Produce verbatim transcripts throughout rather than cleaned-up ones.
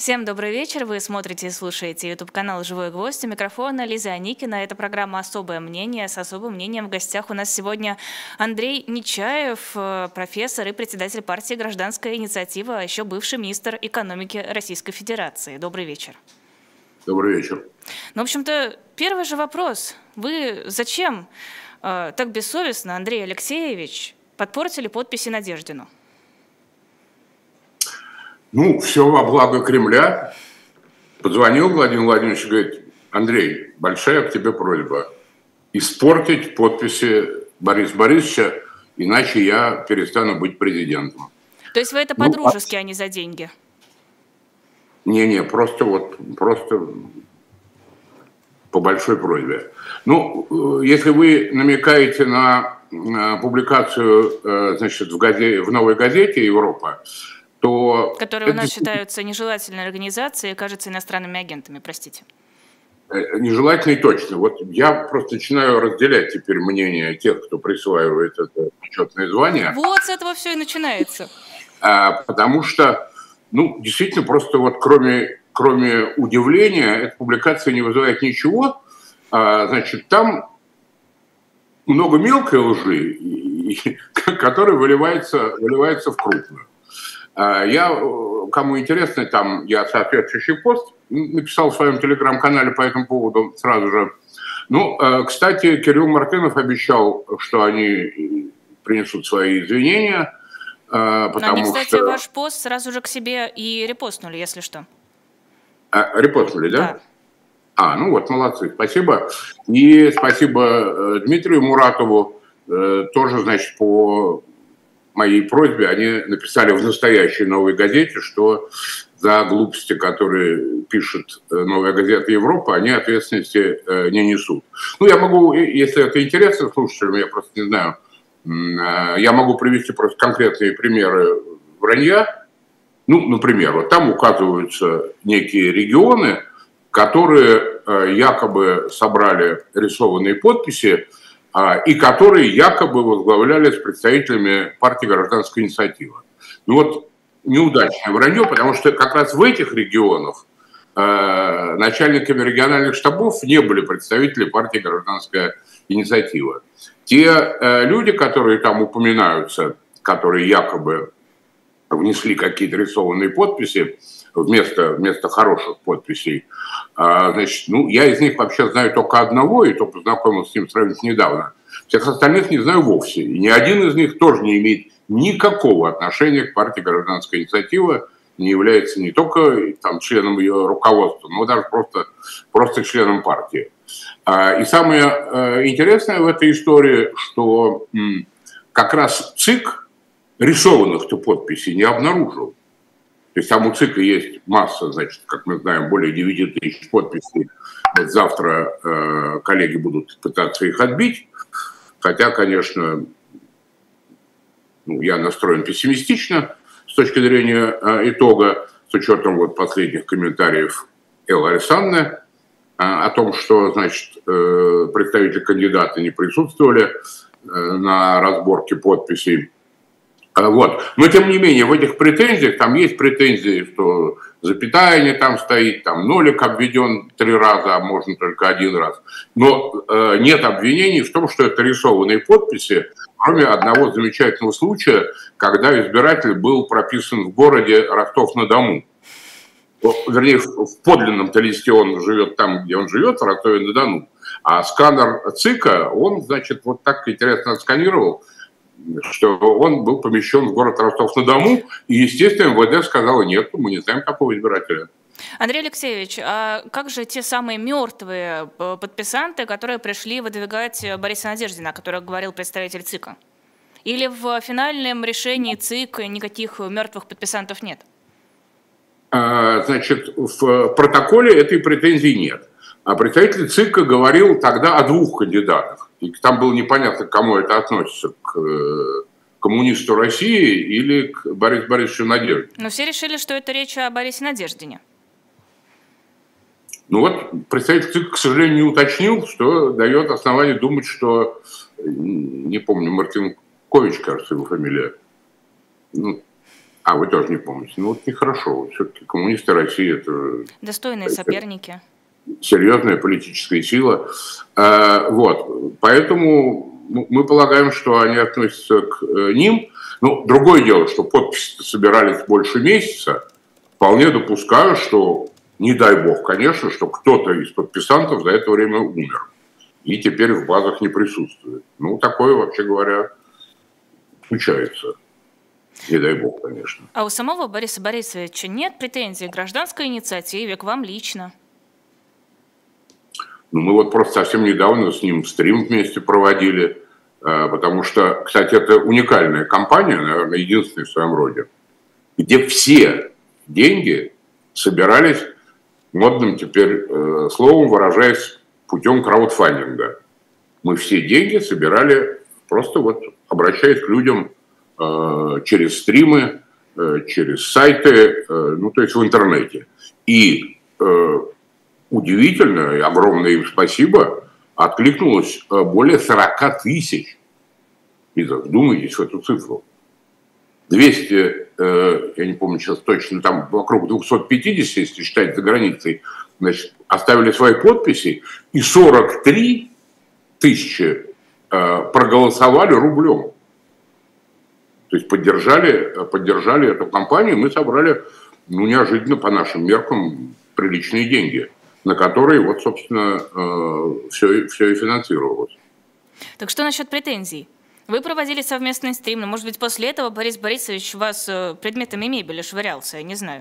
Всем добрый вечер. Вы смотрите и слушаете YouTube-канал «Живой гвоздь». У микрофона Лиза Аникина. Это программа «Особое мнение». С особым мнением в гостях у нас сегодня Андрей Нечаев, профессор и председатель партии «Гражданская инициатива», а еще бывший министр экономики Российской Федерации. Добрый вечер. Добрый вечер. Ну, в общем-то, первый же вопрос. Вы зачем э, так бессовестно, Андрей Алексеевич, подпортили подписи Надеждину? Ну, все во благо Кремля. Позвонил Владимир Владимирович и говорит: Андрей, большая к тебе просьба испортить подписи Бориса Борисовича, иначе я перестану быть президентом. То есть вы это по-дружески, ну, а не за деньги? Не-не, просто вот, просто по большой просьбе. Ну, если вы намекаете на, на публикацию, значит, в, газете, в «Новой газете Европа», то... Которые у нас считаются нежелательной организацией, кажется, иностранными агентами, простите. Нежелательной точно. Вот я просто начинаю разделять теперь мнение тех, кто присваивает это почетное звание. Вот с этого все и начинается. А, потому что, ну, действительно, просто вот кроме, кроме удивления, эта публикация не вызывает ничего. А, значит, там много мелкой лжи, которая выливается, выливается в крупную. Я, кому интересно, там я соответствующий пост написал в своем телеграм-канале по этому поводу сразу же. Ну, кстати, Кирилл Мартынов обещал, что они принесут свои извинения. Потому Но они, кстати, что... ваш пост сразу же к себе и репостнули, если что. А, репостнули, да? Да. А, ну вот, молодцы, спасибо. И спасибо Дмитрию Муратову, тоже, значит, по... моей просьбе они написали в настоящей «Новой газете», что за глупости, которые пишет «Новая газета Европа», они ответственности не несут. Ну, я могу, если это интересно слушателям, я просто не знаю, я могу привести просто конкретные примеры вранья. Ну, например, вот там указываются некие регионы, которые якобы собрали рисованные подписи, и которые якобы возглавлялись представителями партии «Гражданская инициатива». Ну вот неудачное вранье, потому что как раз в этих регионах э, начальниками региональных штабов не были представители партии «Гражданская инициатива». Те э, люди, которые там упоминаются, которые якобы внесли какие-то рисованные подписи вместо, вместо хороших подписей, а, значит, ну, я из них вообще знаю только одного, и то познакомился с ним сравнительно недавно. Всех остальных не знаю вовсе. И ни один из них тоже не имеет никакого отношения к партии «Гражданская инициатива», не является не только там, членом ее руководства, но даже просто, просто членом партии. А, и самое а, интересное в этой истории, что м, как раз ЦИК рисованных-то подписей не обнаружил. То есть там у ЦИКа есть масса, значит, как мы знаем, более девяти тысяч подписей. Вот завтра э, коллеги будут пытаться их отбить. Хотя, конечно, ну, я настроен пессимистично с точки зрения э, итога, с учетом вот последних комментариев Эллы Александровны э, о том, что, значит, э, представители кандидата не присутствовали э, на разборке подписей. Вот. Но, тем не менее, в этих претензиях, там есть претензии, что запятая не там стоит, там нолик обведен три раза, а можно только один раз. Но э, нет обвинений в том, что это рисованные подписи, кроме одного замечательного случая, когда избиратель был прописан в городе Ростов-на-Дону. Вернее, в подлинном-то листе он живет там, где он живет, в Ростове-на-Дону. А сканер ЦИКа, он, значит, вот так интересно отсканировал, что он был помещен в город Ростов-на-Дону, и, естественно, МВД сказала: нет, мы не знаем такого избирателя. Андрей Алексеевич, а как же те самые мертвые подписанты, которые пришли выдвигать Бориса Надеждина, о которых говорил представитель ЦИКа? Или в финальном решении ЦИК никаких мертвых подписантов нет? Значит, в протоколе этой претензии нет. А представитель ЦИКа говорил тогда о двух кандидатах. И там было непонятно, к кому это относится, к коммунисту России или к Борису Борисовичу Надеждину. Но все решили, что это речь о Борисе Надеждине. Ну вот, представитель ЦИКа, к сожалению, не уточнил, что дает основание думать, что, не помню, Мартинкович, кажется, его фамилия. Ну, А, вы тоже не помните. Ну вот нехорошо. Все-таки коммунисты России – это… Достойные соперники. Серьезная политическая сила. А, вот. Поэтому мы полагаем, что они относятся к ним. Ну, другое дело, что подписи собирались больше месяца. Вполне допускаю, что, не дай бог, конечно, что кто-то из подписантов за это время умер. И теперь в базах не присутствует. Ну, такое, вообще говоря, случается. Не дай бог, конечно. А у самого Бориса Борисовича нет претензий к гражданской инициативе, к вам лично? Ну, мы вот просто совсем недавно с ним стрим вместе проводили, потому что, кстати, это уникальная компания, наверное, единственная в своем роде, где все деньги собирались, модным теперь э, словом выражаясь, путем краудфандинга. Мы все деньги собирали просто вот обращаясь к людям э, через стримы, э, через сайты, э, ну то есть в интернете. И э, удивительно, и огромное им спасибо, откликнулось более сорок тысяч. И вдумайтесь в эту цифру. двести, э, я не помню сейчас точно, там вокруг двести пятьдесят, если считать за границей, значит, оставили свои подписи, и сорок три тысячи э, проголосовали рублем. То есть поддержали, поддержали эту кампанию, мы собрали, ну, неожиданно по нашим меркам, приличные деньги, на которые, вот, собственно, э, все, все и финансировалось. Так что насчет претензий? Вы проводили совместный стрим, но, может быть, после этого Борис Борисович вас предметами мебели швырялся, я не знаю.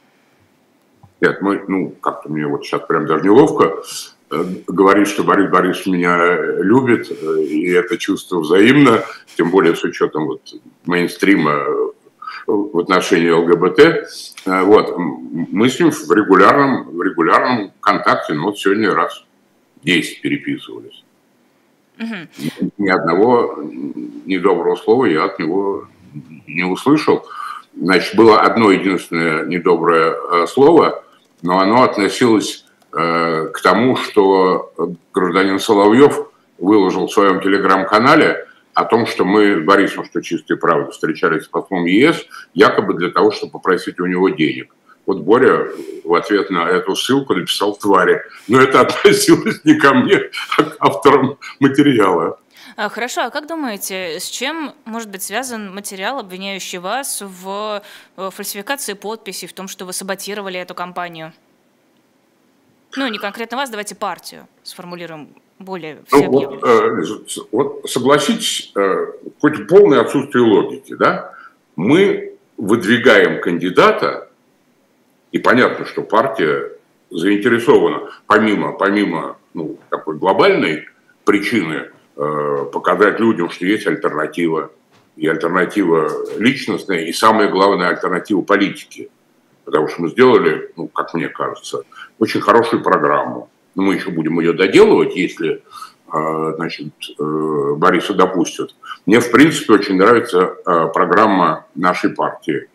Нет, мы, ну, как-то мне вот сейчас прям даже неловко э, говорить, что Борис Борисович меня любит, э, и это чувство взаимно, тем более с учетом вот мейнстрима в отношении ЛГБТ. Э, вот, мы с ним в регулярном, в регулярном контакте, ну, вот сегодня раз десять переписывались. Угу. Ни одного недоброго слова я от него не услышал. Значит, было одно единственное недоброе э, слово, но оно относилось э, к тому, что гражданин Соловьев выложил в своем телеграм-канале о том, что мы с Борисом, что чистая правда, встречались с послом ЕС, якобы для того, чтобы попросить у него денег. Вот Боря в ответ на эту ссылку написал «твари». Но это относилось не ко мне, а к авторам материала. Хорошо, а как думаете, с чем может быть связан материал, обвиняющий вас в фальсификации подписей, в том, что вы саботировали эту кампанию? Ну, не конкретно вас, давайте партию сформулируем более всеобъемлюще. Ну, вот, э, вот согласитесь, э, хоть полное отсутствие логики, да? Мы выдвигаем кандидата, и понятно, что партия заинтересована, помимо, помимо ну, такой глобальной причины, показать людям, что есть альтернатива, и альтернатива личностная, и самое главное, альтернатива политики. Потому что мы сделали, ну, как мне кажется, очень хорошую программу. Но мы еще будем ее доделывать, если значит, Бориса допустят. Мне, в принципе, очень нравится программа нашей партии.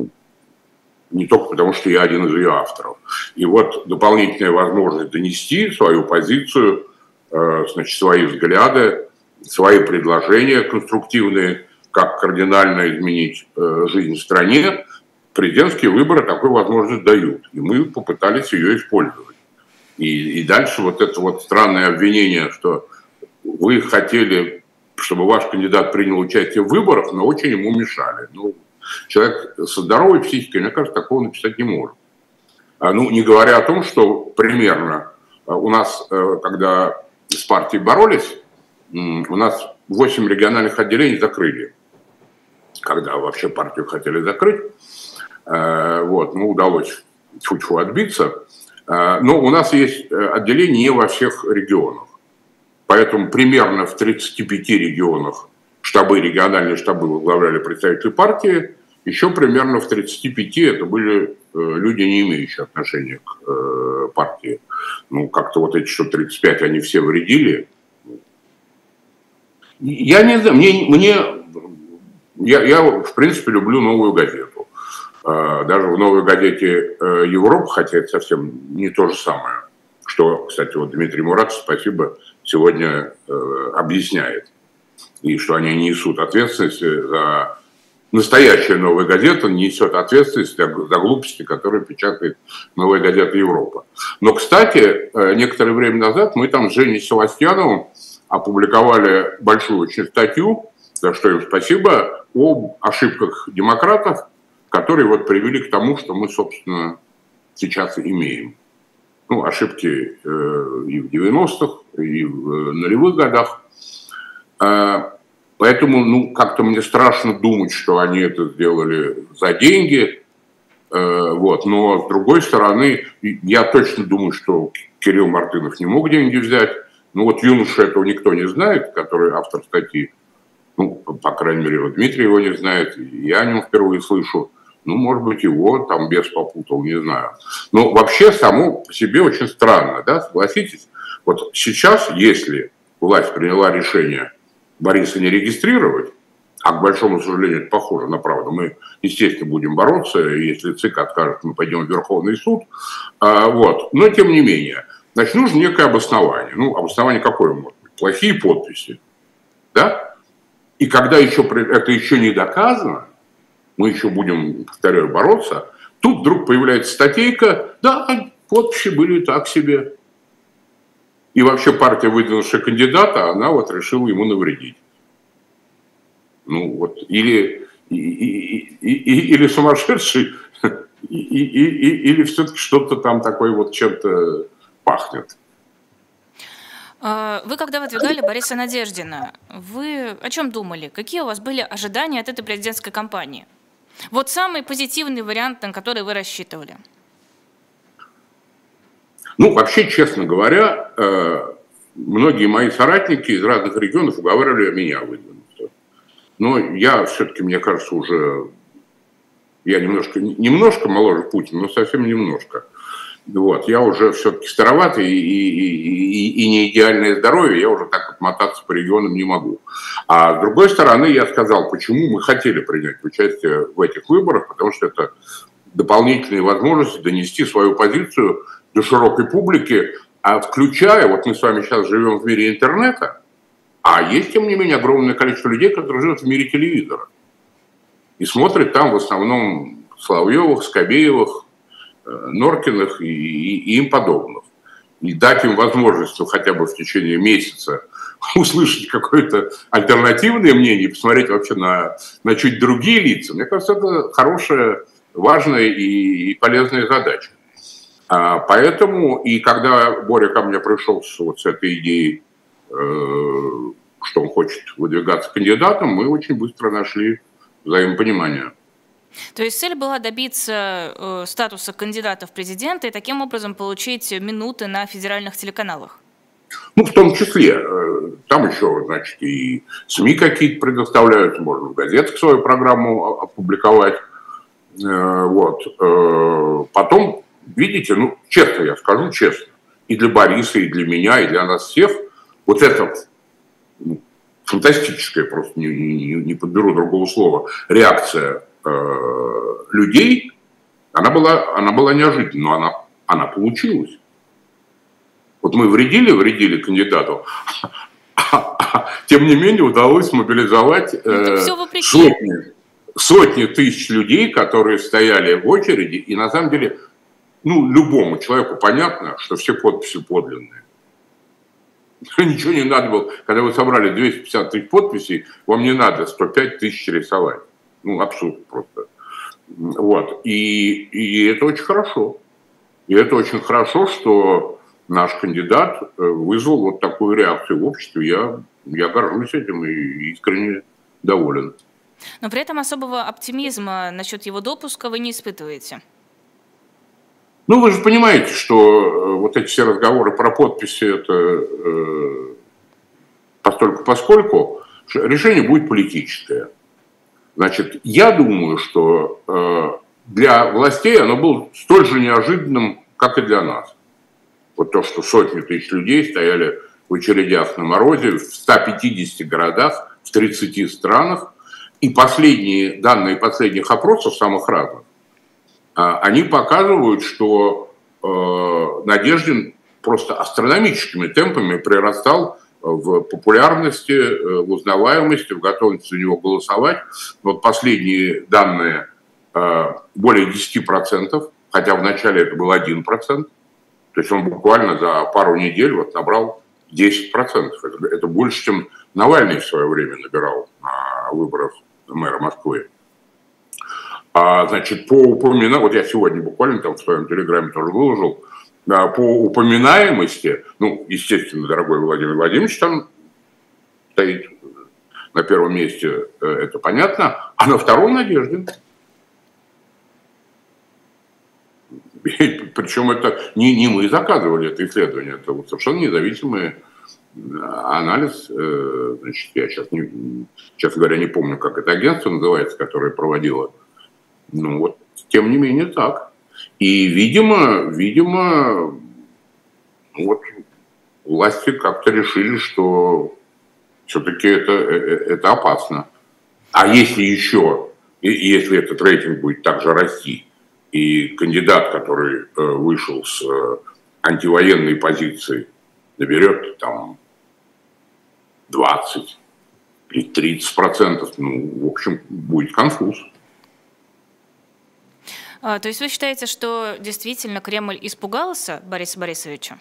Не только потому, что я один из ее авторов. И вот дополнительная возможность донести свою позицию, значит, свои взгляды, свои предложения конструктивные, как кардинально изменить жизнь в стране. Президентские выборы такую возможность дают. И мы попытались ее использовать. И, и дальше вот это вот странное обвинение, что вы хотели, чтобы ваш кандидат принял участие в выборах, но очень ему мешали. Ну, человек со здоровой психикой, мне кажется, такого написать не может. Ну, не говоря о том, что примерно у нас, когда с партией боролись, у нас восемь региональных отделений закрыли. Когда вообще партию хотели закрыть, вот, ну, удалось чуть-чуть отбиться. Но у нас есть отделения не во всех регионах. Поэтому примерно в тридцати пяти регионах штабы, региональные штабы возглавляли представители партии. Еще примерно в тридцати пяти это были люди, не имеющие отношения к партии. Ну, как-то вот эти, что тридцать пять, они все вредили. Я не знаю, мне, мне я, я, в принципе, люблю «Новую газету». Даже в «Новой газете Европа», хотя это совсем не то же самое, что, кстати, вот Дмитрий Муратов, спасибо, сегодня объясняет. И что они несут ответственность за настоящая «Новая газета» несет ответственность за глупости, которые печатает «Новая газета Европа». Но, кстати, некоторое время назад мы там с Женей Севастьяновым опубликовали большую очень статью, за что им спасибо, об ошибках демократов, которые вот привели к тому, что мы, собственно, сейчас имеем. Ну, ошибки э, и в девяностых, и в нулевых годах. Э, поэтому, ну, как-то мне страшно думать, что они это сделали за деньги. Э, вот. Но, с другой стороны, я точно думаю, что Кирилл Мартынов не мог деньги взять. Ну, вот юноша этого никто не знает, который автор статьи. Ну, по крайней мере, вот Дмитрий его не знает, я о нем впервые слышу. Ну, может быть, его там бес попутал, не знаю. Но вообще само по себе очень странно, да, согласитесь? Вот сейчас, если власть приняла решение Бориса не регистрировать, а к большому сожалению это похоже на правду, мы, естественно, будем бороться, и если ЦИК откажет, мы пойдем в Верховный суд, а, вот. Но тем не менее, значит, нужно некое обоснование. Ну, обоснование какое может быть? Плохие подписи, да? И когда еще, это еще не доказано, мы еще будем, повторяю, бороться, тут вдруг появляется статейка, да, подписи были так себе. И вообще партия, выдвинувшая кандидата, она вот решила ему навредить. Ну вот, или, и, и, и, и, или сумасшедший, и, и, и, или все-таки что-то там такое вот чем-то пахнет. Вы, когда выдвигали Бориса Надеждина, вы о чем думали? Какие у вас были ожидания от этой президентской кампании? Вот самый позитивный вариант, на который вы рассчитывали. Ну, вообще, честно говоря, многие мои соратники из разных регионов уговаривали меня выдвинуться. Но я все-таки, мне кажется, уже... Я немножко, немножко моложе Путина, но совсем немножко. Вот, я уже все-таки староватый и, и, и, и не идеальное здоровье, я уже так вот мотаться по регионам не могу. А с другой стороны, я сказал, почему мы хотели принять участие в этих выборах, потому что это дополнительные возможности донести свою позицию до широкой публики, а включая, вот мы с вами сейчас живем в мире интернета, а есть, тем не менее, огромное количество людей, которые живут в мире телевизора. И смотрят там в основном Соловьевых, Скобеевых, Норкиных и, и, и им подобных. И дать им возможность, ну, хотя бы в течение месяца услышать какое-то альтернативное мнение, посмотреть вообще на, на чуть другие лица. Мне кажется, это хорошая, важная и, и полезная задача. А, поэтому, и когда Боря ко мне пришел с, вот, с этой идеей, э, что он хочет выдвигаться кандидатом, мы очень быстро нашли взаимопонимание. То есть цель была добиться э, статуса кандидата в президенты и таким образом получить минуты на федеральных телеканалах? Ну, в том числе. Там еще, значит, и СМИ какие-то предоставляют, можно в газетах свою программу опубликовать. Э, вот. Э, потом, видите, ну, честно я скажу, честно, и для Бориса, и для меня, и для нас всех, вот это ну, фантастическая, просто не, не, не подберу другого слова, реакция людей, она была, она была неожиданной, но она, она получилась. Вот мы вредили, вредили кандидату, тем не менее удалось мобилизовать э, сотни, сотни тысяч людей, которые стояли в очереди, и на самом деле, ну, любому человеку понятно, что все подписи подлинные. Ничего не надо было. Когда вы собрали двести пятьдесят тысяч подписей, вам не надо сто пять тысяч рисовать. Ну, абсурд просто. Вот. И, и это очень хорошо. И это очень хорошо, что наш кандидат вызвал вот такую реакцию в обществе. Я, я горжусь этим и искренне доволен. Но при этом особого оптимизма насчет его допуска вы не испытываете? Ну, вы же понимаете, что вот эти все разговоры про подписи, это э, постольку поскольку решение будет политическое. Значит, я думаю, что э, для властей оно было столь же неожиданным, как и для нас. Вот то, что сотни тысяч людей стояли в очередях на морозе в ста пятидесяти городах, в тридцати странах. И последние данные последних опросов, самых разных, э, они показывают, что э, Надеждин просто астрономическими темпами прирастал в популярности, в узнаваемости, в готовности за него голосовать. Вот последние данные более десяти процентов, хотя вначале это был один процент. То есть он буквально за пару недель вот набрал десять процентов. Это, это больше, чем Навальный в свое время набирал на выборах мэра Москвы. А, значит, по упоминанию, вот я сегодня буквально там в своем телеграме тоже выложил, да, по упоминаемости, ну, естественно, дорогой Владимир Владимирович там стоит на первом месте, это понятно, а на втором Надеждин. Причем это не, не мы заказывали это исследование, это вот совершенно независимый анализ. Значит, я сейчас, не, честно говоря, не помню, как это агентство называется, которое проводило. Ну вот, тем не менее, так. И, видимо, видимо, вот власти как-то решили, что все-таки это, это опасно. А если еще, если этот рейтинг будет также расти, и кандидат, который вышел с антивоенной позиции, наберет там двадцать или тридцать процентов, ну, в общем, будет конфуз. А, то есть вы считаете, что действительно Кремль испугался Бориса Борисовича?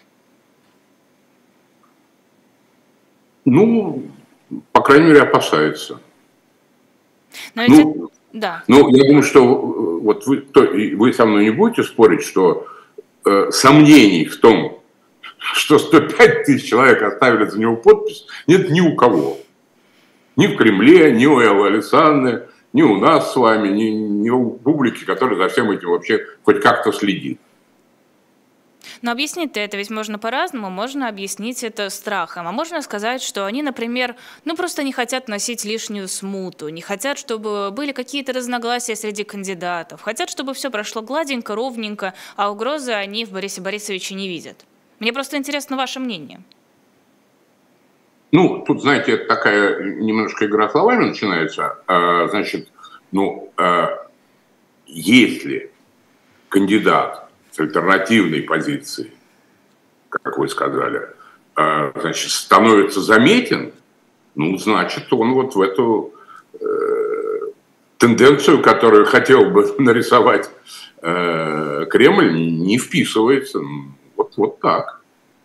Ну, по крайней мере, опасается. Но ведь ну, это... да. ну, я думаю, что вот вы, то, вы со мной не будете спорить, что э, сомнений в том, что сто пять тысяч человек оставили за него подпись, нет ни у кого. Ни в Кремле, ни у Эллы Александры, ни у нас с вами, ни, ни у публики, которая за всем этим вообще хоть как-то следит. Но объяснить-то это ведь можно по-разному, можно объяснить это страхом, а можно сказать, что они, например, ну просто не хотят носить лишнюю смуту, не хотят, чтобы были какие-то разногласия среди кандидатов, хотят, чтобы все прошло гладенько, ровненько, а угрозы они в Борисе Борисовиче не видят. Мне просто интересно ваше мнение. Ну, тут, знаете, это такая немножко игра словами начинается. А, значит, ну, а, если кандидат с альтернативной позицией, как вы сказали, а, значит, становится заметен, ну, значит, он вот в эту э, тенденцию, которую хотел бы нарисовать э, Кремль, не вписывается. Вот, вот так.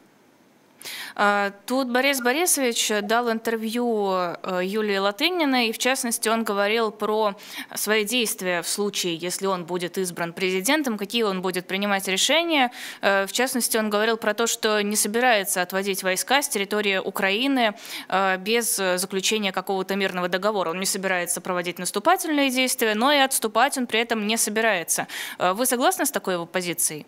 Тут Борис Борисович дал интервью Юлии Латыниной, и в частности он говорил про свои действия в случае, если он будет избран президентом, какие он будет принимать решения. В частности, он говорил про то, что не собирается отводить войска с территории Украины без заключения какого-то мирного договора. Он не собирается проводить наступательные действия, но и отступать он при этом не собирается. Вы согласны с такой его позицией?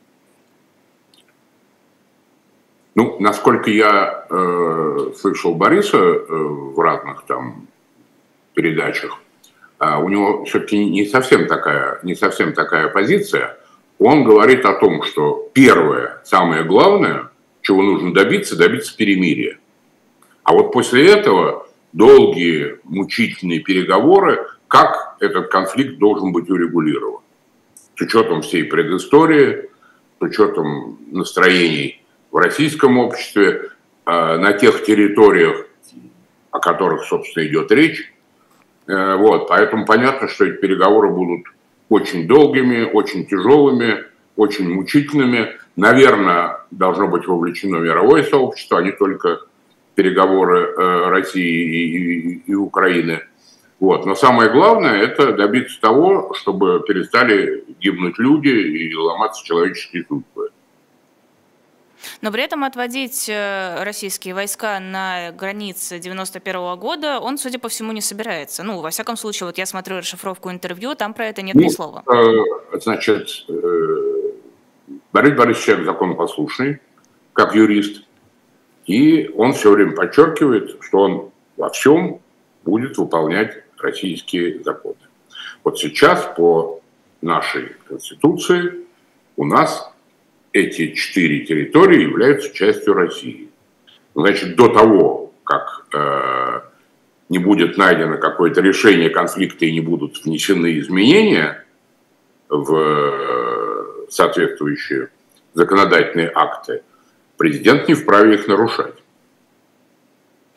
Ну, насколько я э, слышал Бориса э, в разных там передачах, э, у него все-таки не совсем такая, не совсем такая позиция. Он говорит о том, что первое, самое главное, чего нужно добиться, добиться перемирия. А вот после этого долгие, мучительные переговоры, как этот конфликт должен быть урегулирован. С учетом всей предыстории, с учетом настроений в российском обществе, на тех территориях, о которых, собственно, идет речь. Вот, поэтому понятно, что эти переговоры будут очень долгими, очень тяжелыми, очень мучительными. Наверное, должно быть вовлечено мировое сообщество, а не только переговоры России и, и, и Украины. Вот. Но самое главное – это добиться того, чтобы перестали гибнуть люди и ломаться человеческие судьбы. Но при этом отводить российские войска на границы девяносто первого года он, судя по всему, не собирается. Ну, во всяком случае, вот я смотрю расшифровку интервью, там про это нет ну, ни слова. Значит, Борис Борисович человек законопослушный, как юрист, и он все время подчеркивает, что он во всем будет выполнять российские законы. Вот сейчас по нашей Конституции у нас эти четыре территории являются частью России. Значит, до того, как э, не будет найдено какое-то решение конфликта и не будут внесены изменения в э, соответствующие законодательные акты, президент не вправе их нарушать.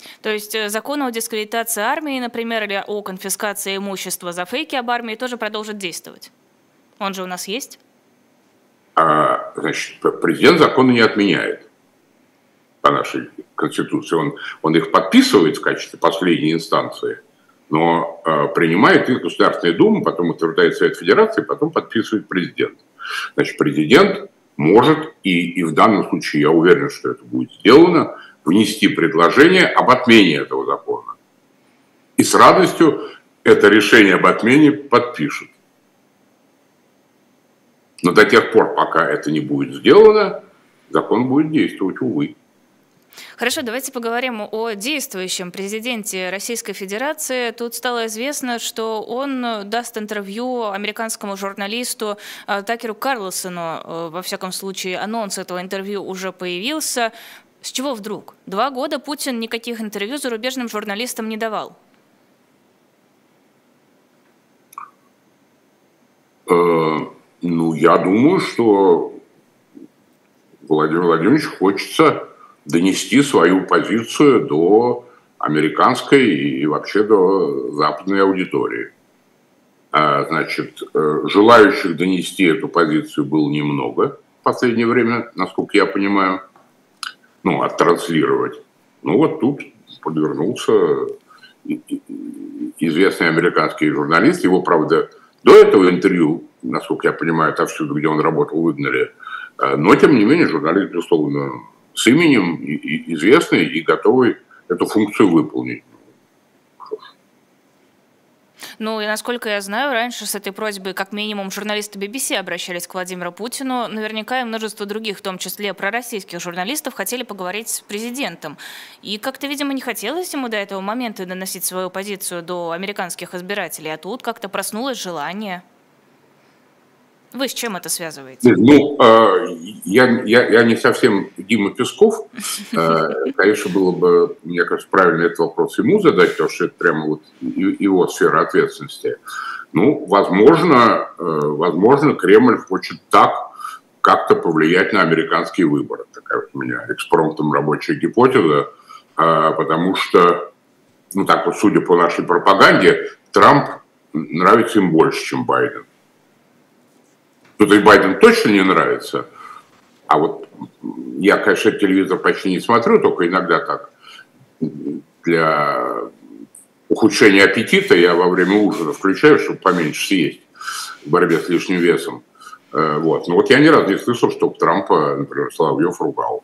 То есть закон о дискредитации армии, например, или о конфискации имущества за фейки об армии тоже продолжит действовать? Он же у нас есть? А, значит, президент законы не отменяет по нашей Конституции. Он, он их подписывает в качестве последней инстанции, но э, принимает их Государственная Дума, потом утверждает Совет Федерации, потом подписывает президент. Значит, президент может, и, и в данном случае я уверен, что это будет сделано, внести предложение об отмене этого закона. И с радостью это решение об отмене подпишет. Но до тех пор, пока это не будет сделано, закон будет действовать, увы. Хорошо, давайте поговорим о действующем президенте Российской Федерации. Тут стало известно, что он даст интервью американскому журналисту Такеру Карлсону. Во всяком случае, анонс этого интервью уже появился. С чего вдруг? Два года Путин никаких интервью зарубежным журналистам не давал. Ну, я думаю, что Владимиру Владимировичу хочется донести свою позицию до американской и вообще до западной аудитории. Значит, желающих донести эту позицию было немного в последнее время, насколько я понимаю, ну, оттранслировать. Ну, вот тут подвернулся известный американский журналист. Его, правда, до этого интервью, насколько я понимаю, отовсюду, где он работал, выгнали. Но, тем не менее, журналист, безусловно, с именем, известный и готовый эту функцию выполнить. Ну, и насколько я знаю, раньше с этой просьбой как минимум журналисты би би си обращались к Владимиру Путину. Наверняка и множество других, в том числе пророссийских журналистов, хотели поговорить с президентом. И как-то, видимо, не хотелось ему до этого момента доносить свою позицию до американских избирателей, а тут как-то проснулось желание. Вы с чем это связываете? Ну, я, я, я не совсем Дима Песков. Конечно, было бы, мне кажется, правильно этот вопрос ему задать, потому что это прямо вот его сфера ответственности. Ну, возможно, возможно, Кремль хочет так как-то повлиять на американские выборы. Такая вот у меня экспромтом рабочая гипотеза, потому что, ну так вот, судя по нашей пропаганде, Трамп нравится им больше, чем Байден. Тут и Байден точно не нравится, а вот я, конечно, телевизор почти не смотрю, только иногда так для ухудшения аппетита я во время ужина включаю, чтобы поменьше съесть в борьбе с лишним весом. Вот. Но вот я ни разу не слышал, чтобы Трампа, например, Соловьев ругал.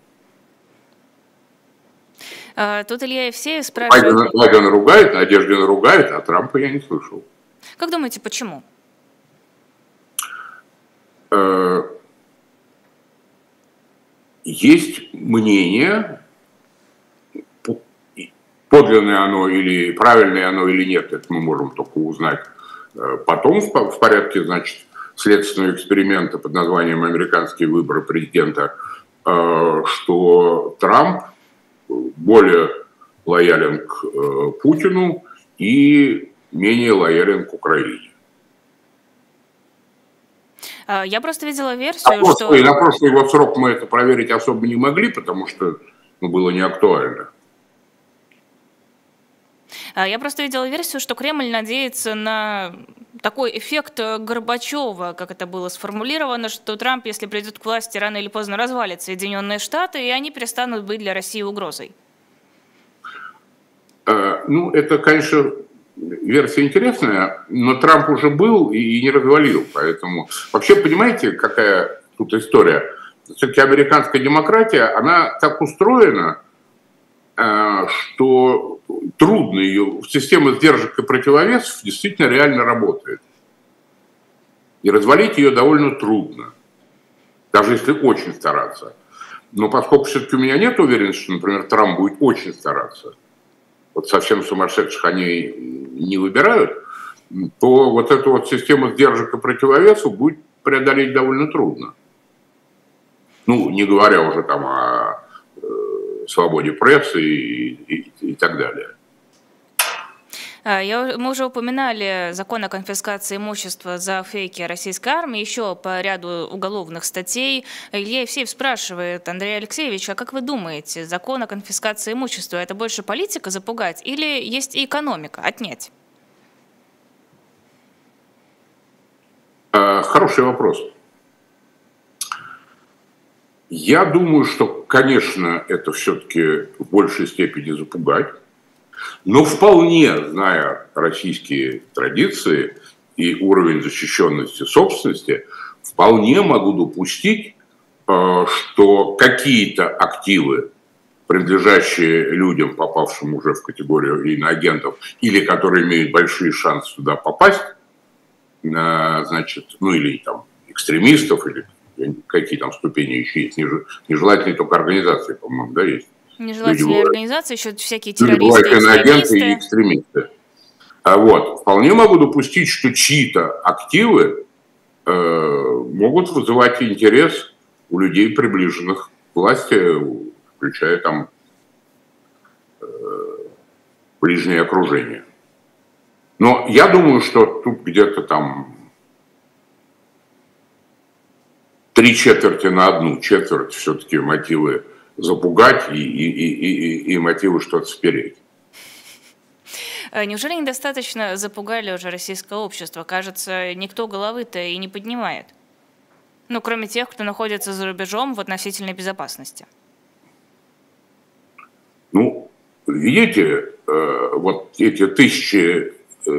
А, тут Илья Евсеев спрашивает... Байден, Байден ругает, Надеждин ругает, а Трампа я не слышал. Как думаете, почему? Есть мнение, подлинное оно или правильное оно или нет, это мы можем только узнать потом в порядке, значит, следственного эксперимента под названием «Американские выборы президента», что Трамп более лоялен к Путину и менее лоялен к Украине. Я просто видела версию, на прошлый, что... На прошлый его срок мы это проверить особо не могли, потому что ну, было не актуально. Я просто видела версию, что Кремль надеется на такой эффект Горбачева, как это было сформулировано, что Трамп, если придет к власти, рано или поздно развалит Соединенные Штаты, и они перестанут быть для России угрозой. Ну, это, конечно... Версия интересная, но Трамп уже был и не развалил, поэтому... Вообще, понимаете, какая тут история? Все-таки американская демократия, она так устроена, что трудно ее... Система сдержек и противовесов действительно реально работает. И развалить ее довольно трудно, даже если очень стараться. Но поскольку все-таки у меня нет уверенности, что, например, Трамп будет очень стараться, вот совсем сумасшедших они не выбирают, то вот эту вот систему сдержек и противовесов будет преодолеть довольно трудно. Ну, не говоря уже там о э, свободе прессы и, и, и так далее. Я, мы уже упоминали закон о конфискации имущества за фейки российской армии, еще по ряду уголовных статей. Илья Евсеев спрашивает: Андрей Алексеевич, а как вы думаете, закон о конфискации имущества — это больше политика запугать или есть и экономика отнять? Хороший вопрос. Я думаю, что, конечно, это все-таки в большей степени запугать, но вполне, зная российские традиции и уровень защищенности собственности, вполне могу допустить, что какие-то активы, принадлежащие людям, попавшим уже в категорию иноагентов, или которые имеют большие шансы туда попасть, значит, ну или там экстремистов, или какие там ступени еще есть, нежелательные только организации, по-моему, да, есть. Нежелательные организации, еще всякие террористы, иноагенты и экстремисты. А вот, вполне могу допустить, что чьи-то активы э, могут вызывать интерес у людей, приближенных к власти, включая там э, ближнее окружение. Но я думаю, что тут где-то там три четверти на одну четверть все-таки мотивы запугать и, и, и, и, и мотивы что-то спереть. Неужели недостаточно запугали уже российское общество? Кажется, никто головы-то и не поднимает. Ну, кроме тех, кто находится за рубежом в относительной безопасности. Ну, видите, вот эти тысячи,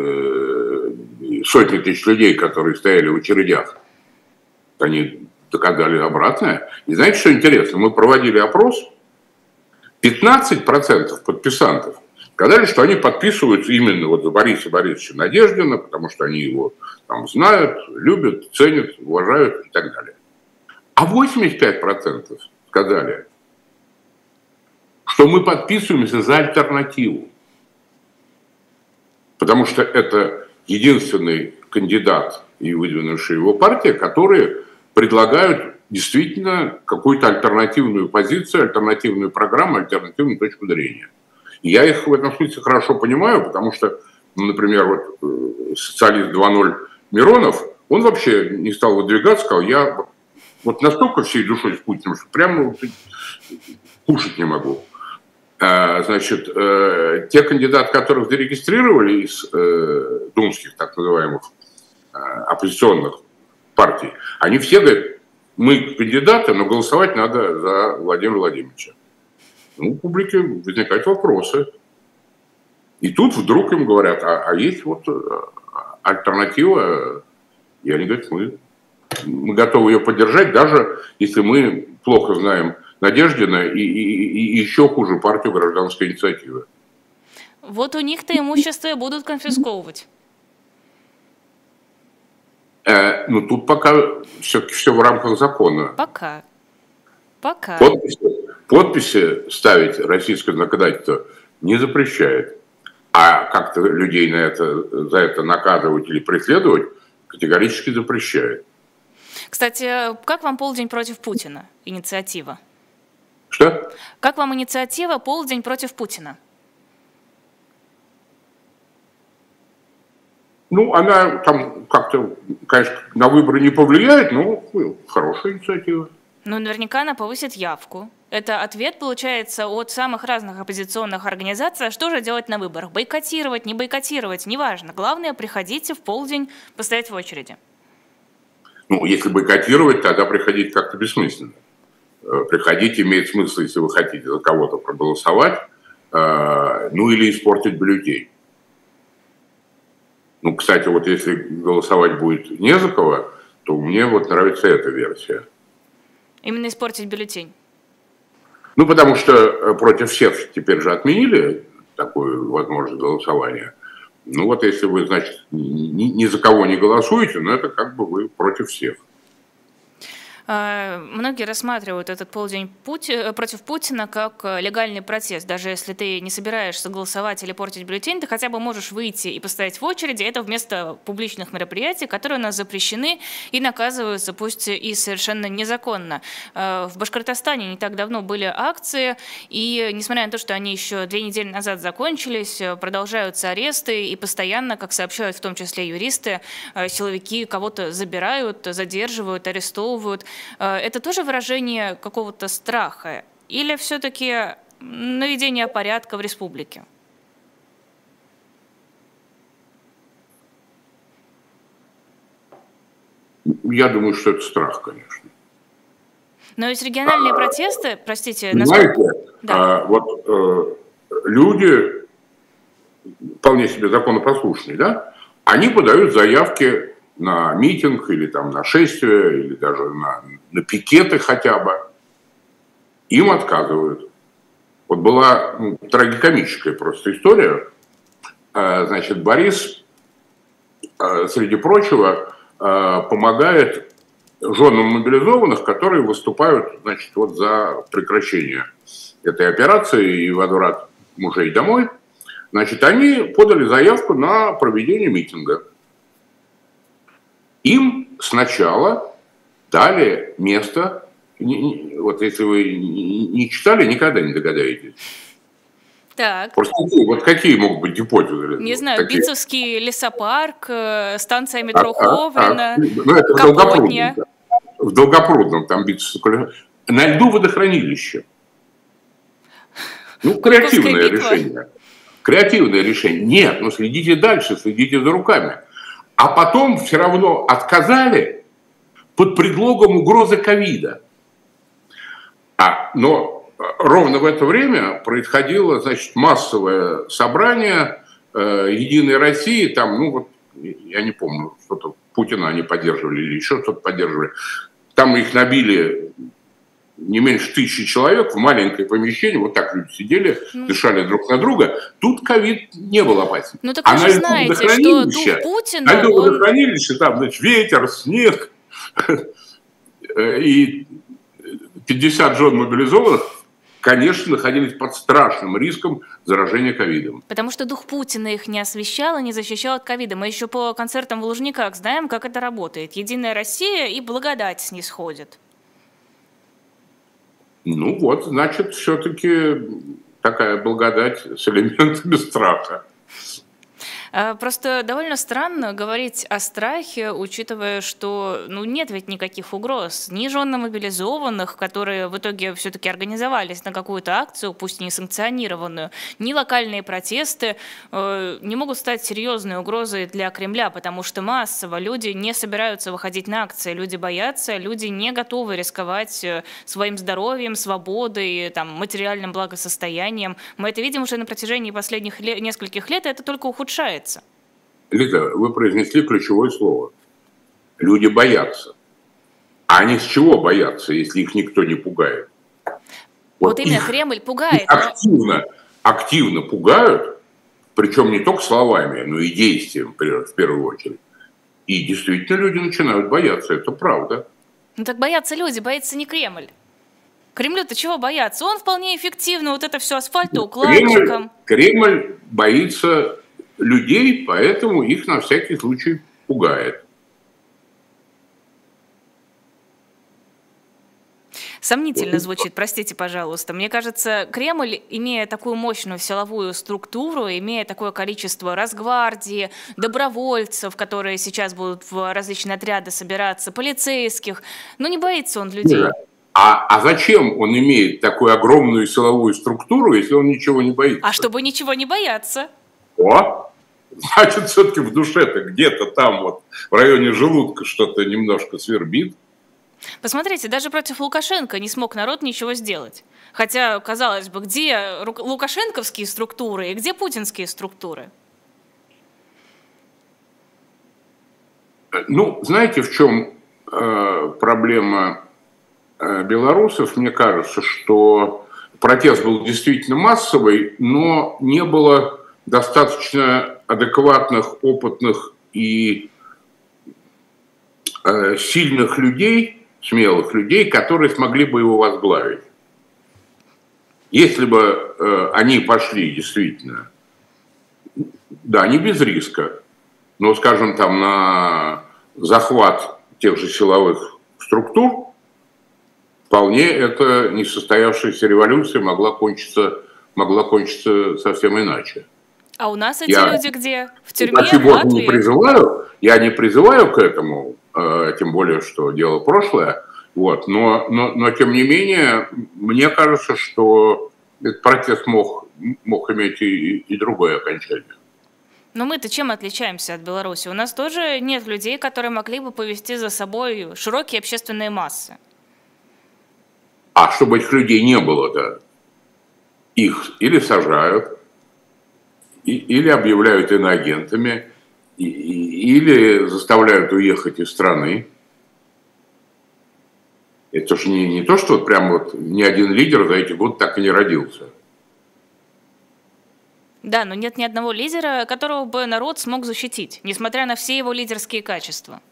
сотни тысяч людей, которые стояли в очередях, они доказали обратное. И знаете, что интересно? Мы проводили опрос, пятнадцать процентов подписантов сказали, что они подписываются именно вот за Бориса Борисовича Надеждина, потому что они его там знают, любят, ценят, уважают и так далее. А восемьдесят пять процентов сказали, что мы подписываемся за альтернативу. Потому что это единственный кандидат и выдвинувшая его партия, которые предлагают действительно какую-то альтернативную позицию, альтернативную программу, альтернативную точку зрения. И я их в этом смысле хорошо понимаю, потому что, ну, например, вот социалист два ноль Миронов, он вообще не стал выдвигаться, сказал, я вот настолько всей душой с Путиным, что прямо вот кушать не могу. А, значит, э, те кандидаты, которых зарегистрировали из э, думских, так называемых, э, оппозиционных партий, они все говорят, мы кандидаты, но голосовать надо за Владимира Владимировича. Ну, у публики возникают вопросы. И тут вдруг им говорят, а, а есть вот альтернатива, и они говорят, мы, мы готовы ее поддержать, даже если мы плохо знаем Надеждина и, и, и еще хуже партию гражданской инициативы. Вот у них-то имущество и будут конфисковывать. Э, ну, тут пока все-таки все в рамках закона. Пока. Пока. Подписи, подписи ставить российское законодательство не запрещает. А как-то людей на это, за это наказывать или преследовать категорически запрещает. Кстати, как вам полдень против Путина? Инициатива. Что? Как вам инициатива «Полдень против Путина»? Ну, она там как-то, конечно, на выборы не повлияет, но хорошая инициатива. Ну, наверняка она повысит явку. Это ответ, получается, от самых разных оппозиционных организаций. А что же делать на выборах? Бойкотировать, не бойкотировать, неважно. Главное, приходите в полдень постоять в очереди. Ну, если бойкотировать, тогда приходить как-то бессмысленно. Приходить имеет смысл, если вы хотите за кого-то проголосовать, ну или испортить бюллетень. Ну, кстати, вот если голосовать будет не за кого, то мне вот нравится эта версия. Именно испортить бюллетень? Ну, потому что против всех теперь же отменили такое возможность голосования. Ну, вот если вы, значит, ни, ни за кого не голосуете, ну, это как бы вы против всех. Многие рассматривают этот полдень Пути... против Путина как легальный протест. Даже если ты не собираешься голосовать или портить бюллетень, ты хотя бы можешь выйти и постоять в очереди. Это вместо публичных мероприятий, которые у нас запрещены и наказываются, пусть и совершенно незаконно. В Башкортостане не так давно были акции, и несмотря на то, что они еще две недели назад закончились, продолжаются аресты, и постоянно, как сообщают в том числе юристы, силовики кого-то забирают, задерживают, арестовывают. Это тоже выражение какого-то страха? Или все-таки наведение порядка в республике? Я думаю, что это страх, конечно. Но ведь региональные а, протесты, простите... Знаете, насколько... да. а, вот э, люди, вполне себе законопослушные, да, они подают заявки на митинг или там на шествие, или даже на, на пикеты хотя бы, им отказывают. Вот была ну, трагикомическая просто история. Значит, Борис, среди прочего, помогает женам мобилизованных, которые выступают, значит, вот за прекращение этой операции и возврат мужей домой. Значит, они подали заявку на проведение митинга. Им сначала дали место, вот если вы не читали, никогда не догадаетесь. Так. Просто вот какие могут быть гипотезы? Не знаю, такие? Битцевский лесопарк, станция метро а, Ховрина, а, а, ну, это в Долгопрудном, в Долгопрудном, там Битцевский. На льду водохранилище. Ну, креативное решение. Креативное решение. Нет, ну следите дальше, следите за руками. А потом все равно отказали под предлогом угрозы ковида. А, но ровно в это время происходило, значит, массовое собрание э, Единой России. Там, ну вот, я не помню, что-то Путина они поддерживали или еще что-то поддерживали. Там их набили не меньше тысячи человек в маленькое помещение, вот так люди сидели, ну, дышали друг на друга. Тут ковид не был опасен. Ну так вы а же знаете, что дух Путина... На он... водохранилище, там, значит, ветер, снег. И пятьдесят жен мобилизованных, конечно, находились под страшным риском заражения ковидом. Потому что дух Путина их не освещал и не защищал от ковида. Мы еще по концертам в Лужниках знаем, как это работает. Единая Россия и благодать снисходит. Ну вот, значит, все-таки такая благодать с элементами страха. Просто довольно странно говорить о страхе, учитывая, что ну, нет ведь никаких угроз. Ни жен мобилизованных, которые в итоге все-таки организовались на какую-то акцию, пусть и не санкционированную, ни локальные протесты э, не могут стать серьезной угрозой для Кремля, потому что массово люди не собираются выходить на акции, люди боятся, люди не готовы рисковать своим здоровьем, свободой, там, материальным благосостоянием. Мы это видим уже на протяжении последних лет, нескольких лет, и это только ухудшается. Лиза, вы произнесли ключевое слово. Люди боятся. А они с чего боятся, если их никто не пугает? Вот, вот именно Кремль пугает. Активно, но... активно пугают, причем не только словами, но и действием, в первую очередь. И действительно люди начинают бояться, это правда. Ну так боятся люди, боится не Кремль. Кремлю-то чего бояться? Он вполне эффективно вот это все асфальтоукладчиком. Кремль, Кремль боится людей, поэтому их на всякий случай пугает. Сомнительно звучит, простите, пожалуйста. Мне кажется, Кремль, имея такую мощную силовую структуру, имея такое количество Росгвардии, добровольцев, которые сейчас будут в различные отряды собираться, полицейских, ну не боится он людей. А, а зачем он имеет такую огромную силовую структуру, если он ничего не боится? А чтобы ничего не бояться. О, значит, все-таки в душе-то где-то там вот в районе желудка что-то немножко свербит. Посмотрите, даже против Лукашенко не смог народ ничего сделать. Хотя, казалось бы, где лукашенковские структуры и где путинские структуры? Ну, знаете, в чем э, проблема э, белорусов? Мне кажется, что протест был действительно массовый, но не было достаточно адекватных, опытных и э, сильных людей, смелых людей, которые смогли бы его возглавить. Если бы э, они пошли действительно, да, не без риска, но, скажем, там на захват тех же силовых структур, вполне эта несостоявшаяся революция могла кончиться, могла кончиться совсем иначе. А у нас эти я, люди где? В тюрьме, в Латвии? Не призываю, я не призываю к этому, э, тем более, что дело прошлое, вот, но, но, но тем не менее, мне кажется, что этот протест мог, мог иметь и, и другое окончание. Но мы-то чем отличаемся от Беларуси? У нас тоже нет людей, которые могли бы повести за собой широкие общественные массы. А чтобы этих людей не было, да, их или сажают, и, или объявляют иноагентами, и, и, или заставляют уехать из страны. Это же не, не то, что вот прям вот ни один лидер за эти годы так и не родился. Да, но нет ни одного лидера, которого бы народ смог защитить, несмотря на все его лидерские качества.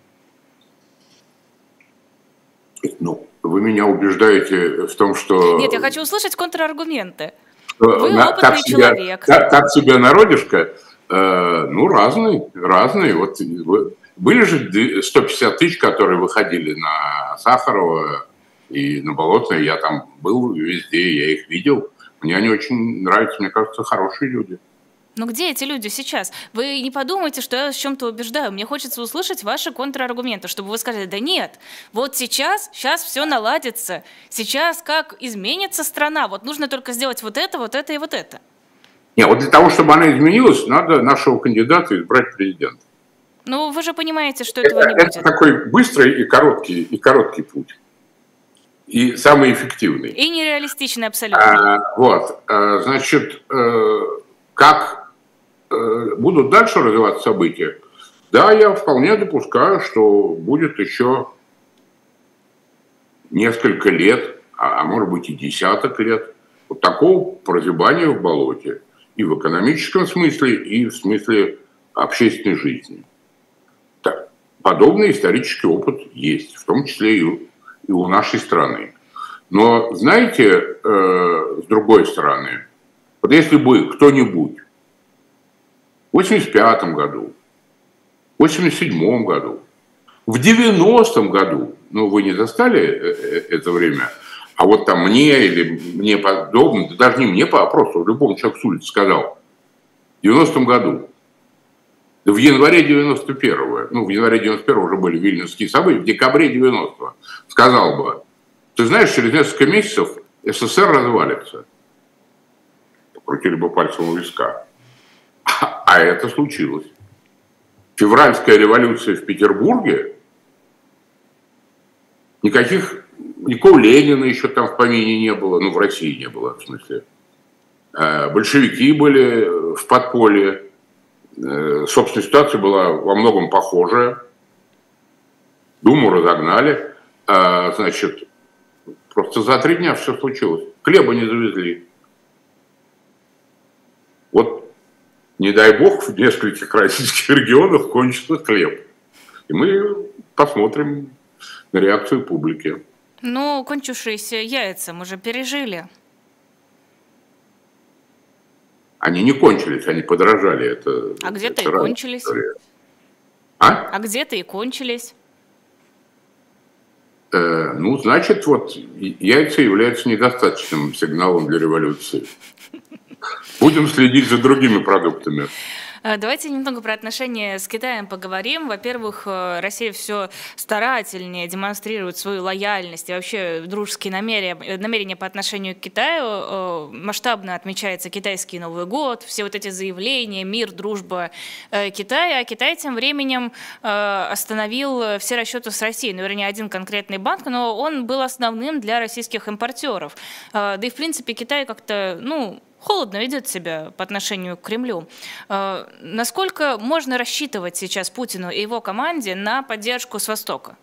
Ну, вы меня убеждаете в том, что... Нет, я хочу услышать контраргументы. Вы на, опытный так себя, человек. Так, так себе народишко, э, ну, разные, разные. Вот были же сто пятьдесят тысяч, которые выходили на Сахарова и на Болотное. Я там был везде, я их видел. Мне они очень нравятся, мне кажется, хорошие люди. Но где эти люди сейчас? Вы не подумайте, что я с чем-то убеждаю. Мне хочется услышать ваши контраргументы, чтобы вы сказали, да нет, вот сейчас, сейчас все наладится. Сейчас как изменится страна, вот нужно только сделать вот это, вот это и вот это. Нет, вот для того, чтобы она изменилась, надо нашего кандидата избрать президента. Ну, вы же понимаете, что это, этого не это будет. Это такой быстрый и короткий, и короткий путь. И самый эффективный. И нереалистичный абсолютно. А, вот, а, значит, э, как будут дальше развиваться события, да, я вполне допускаю, что будет еще несколько лет, а может быть и десяток лет, вот такого прозябания в болоте. И в экономическом смысле, и в смысле общественной жизни. Так, подобный исторический опыт есть, в том числе и у, и у нашей страны. Но, знаете, э, с другой стороны, вот если бы кто-нибудь в восемьдесят пятом году, в восемьдесят седьмом году, в девяностом году, ну, вы не застали это время, а вот там мне или мне подобно, да даже не мне по опросу, любому человеку с улицы сказал, в девяностом году, да в январе девяносто первого, ну, в январе девяносто первого уже были вильнюсские события, в декабре девяностого, сказал бы, ты знаешь, через несколько месяцев СССР развалится. Покрутили бы пальцем у виска. А это случилось. Февральская революция в Петербурге, никаких, никакого Ленина еще там в помине не было, ну, в России не было, в смысле. Большевики были в подполье, собственно, ситуация была во многом похожая. Думу разогнали, значит, просто за три дня все случилось. Хлеба не завезли. Вот, не дай бог, в нескольких российских регионах кончится хлеб. И мы посмотрим на реакцию публики. Ну, кончившиеся яйца мы же пережили. Они не кончились, они подорожали. Это, а где-то это и кончились. А? А где-то и кончились. Э, ну, значит, вот яйца являются недостаточным сигналом для революции. Будем следить за другими продуктами. Давайте немного про отношения с Китаем поговорим. Во-первых, Россия все старательнее демонстрирует свою лояльность и вообще дружеские намерения, намерения по отношению к Китаю. Масштабно отмечается китайский Новый год, все вот эти заявления, мир, дружба Китая. А Китай тем временем остановил все расчеты с Россией. Ну, вернее, один конкретный банк, но он был основным для российских импортеров. Да и, в принципе, Китай как-то, ну, холодно ведет себя по отношению к Кремлю. Насколько можно рассчитывать сейчас Путину и его команде на поддержку с Востока?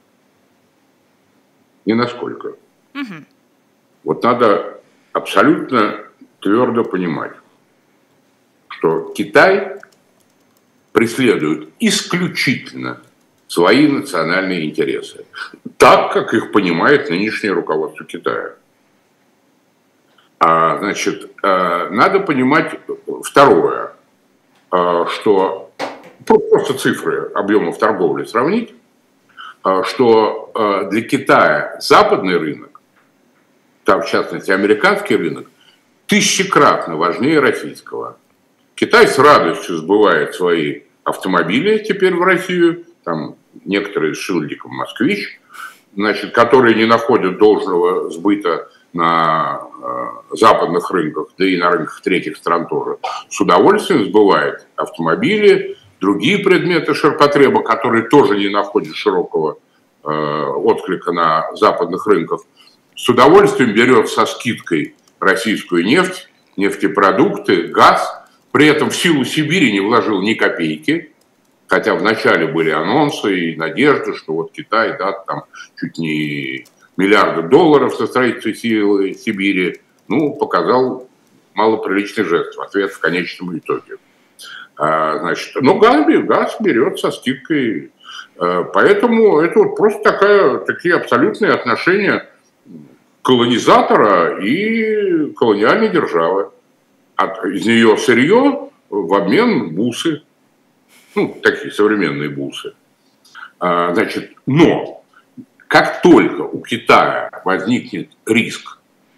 Не насколько. Угу. Вот надо абсолютно твердо понимать, что Китай преследует исключительно свои национальные интересы, так, как их понимает нынешнее руководство Китая. А, значит, надо понимать второе, что просто цифры объемов торговли сравнить, что для Китая западный рынок, там в частности американский рынок, тысячекратно важнее российского. Китай с радостью сбывает свои автомобили теперь в Россию, там некоторые с шильдиком «Москвич», значит, которые не находят должного сбыта на э, западных рынках, да и на рынках третьих стран тоже, с удовольствием сбывает автомобили, другие предметы ширпотреба, которые тоже не находят широкого э, отклика на западных рынках, с удовольствием берет со скидкой российскую нефть, нефтепродукты, газ, при этом в силу Сибири не вложил ни копейки, хотя вначале были анонсы и надежды, что вот Китай даст там чуть не миллиарды долларов со строительством силы Сибири, ну, показал малоприличный жест в ответ в конечном итоге. А, значит, но газ, газ берет со скидкой, а, поэтому это вот просто такая, такие абсолютные отношения колонизатора и колониальной державы. От, из нее сырье в обмен бусы, ну, такие современные бусы. А, значит, но как только у Китая возникнет риск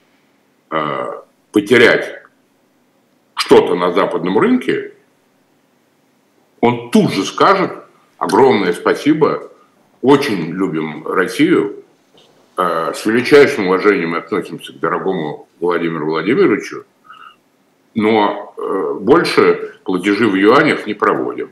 э, потерять что-то на западном рынке, он тут же скажет: огромное спасибо, очень любим Россию, э, с величайшим уважением относимся к дорогому Владимиру Владимировичу, но э, больше платежи в юанях не проводим.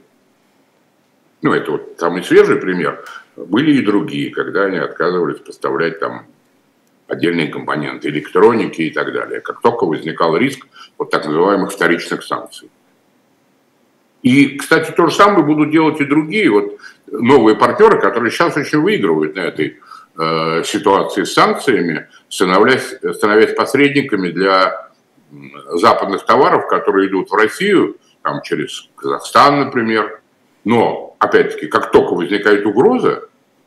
Ну, это вот самый свежий пример. Были и другие, когда они отказывались поставлять там отдельные компоненты электроники и так далее. Как только возникал риск вот так называемых вторичных санкций. И, кстати, то же самое будут делать и другие вот новые партнеры, которые сейчас очень выигрывают на этой э, ситуации с санкциями, становясь, становясь посредниками для западных товаров, которые идут в Россию, там, через Казахстан, например. Но, опять-таки, как только возникает угроза,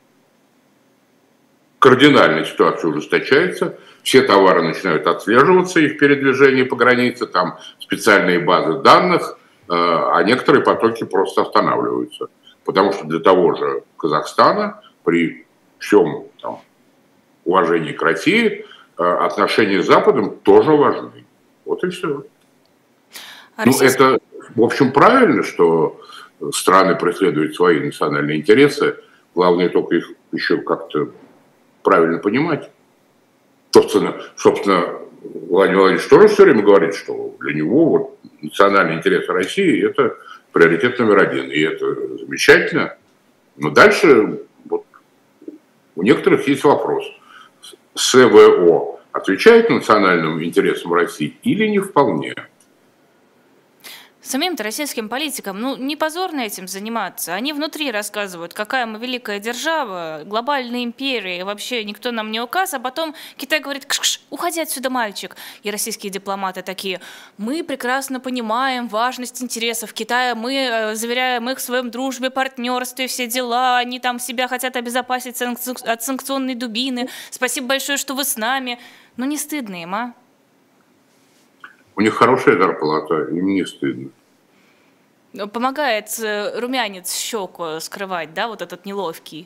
кардинальная ситуация ужесточается, все товары начинают отслеживаться, их передвижение по границе, там специальные базы данных, а некоторые потоки просто останавливаются. Потому что для того же Казахстана, при всем там уважении к России, отношения с Западом тоже важны. Вот и все. А ну, российский... это, в общем, правильно, что страны преследуют свои национальные интересы. Главное только их еще как-то правильно понимать. Собственно, собственно, Владимир Владимирович тоже все время говорит, что для него вот национальные интересы России – это приоритет номер один. И это замечательно. Но дальше вот, у некоторых есть вопрос. СВО отвечает национальным интересам России или не вполне? Самим-то российским политикам, ну, не позорно этим заниматься. Они внутри рассказывают, какая мы великая держава, глобальная империя, вообще никто нам не указ, а потом Китай говорит: кш-кш, уходи отсюда, мальчик. И российские дипломаты такие: мы прекрасно понимаем важность интересов Китая, мы заверяем их в своем дружбе, партнерстве, все дела, они там себя хотят обезопасить от санкционной дубины. Спасибо большое, что вы с нами. Ну, не стыдно им, а? У них хорошая зарплата, им не стыдно. Помогает румянец щеку скрывать, да, вот этот неловкий.